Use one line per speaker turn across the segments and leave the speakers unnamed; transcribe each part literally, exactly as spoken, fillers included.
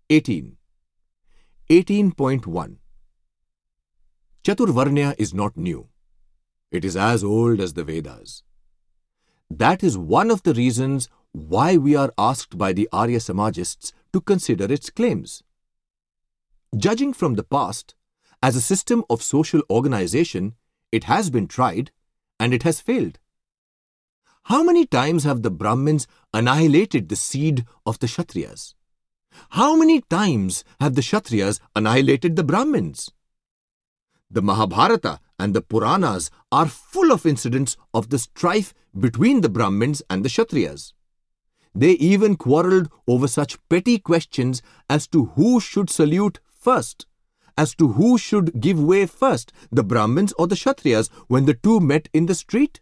eighteen. eighteen point one. Chaturvarnya is not new. It is as old as the Vedas. That is one of the reasons why we are asked by the Arya Samajists to consider its claims. Judging from the past, as a system of social organization, it has been tried and it has failed. How many times have the Brahmins annihilated the seed of the Kshatriyas? How many times have the Kshatriyas annihilated the Brahmins? The Mahabharata and the Puranas are full of incidents of the strife between the Brahmins and the Kshatriyas. They even quarrelled over such petty questions as to who should salute first, as to who should give way first, the Brahmins or the Kshatriyas, when the two met in the street.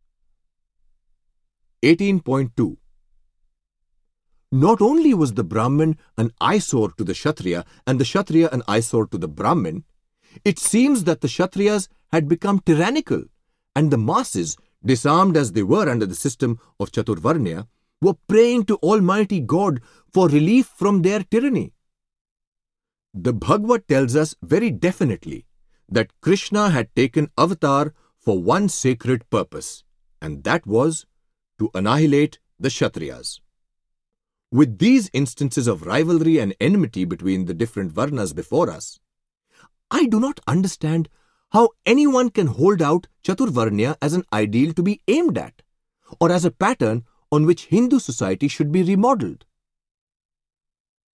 eighteen point two. Not only was the Brahmin an eyesore to the Kshatriya and the Kshatriya an eyesore to the Brahmin, it seems that the Kshatriyas had become tyrannical, and the masses, disarmed as they were under the system of Chaturvarnya, were praying to Almighty God for relief from their tyranny. The Bhagavad tells us very definitely that Krishna had taken avatar for one sacred purpose, and that was to annihilate the Kshatriyas. With these instances of rivalry and enmity between the different Varnas before us, I do not understand how anyone can hold out Chaturvarnya as an ideal to be aimed at, or as a pattern on which Hindu society should be remodeled.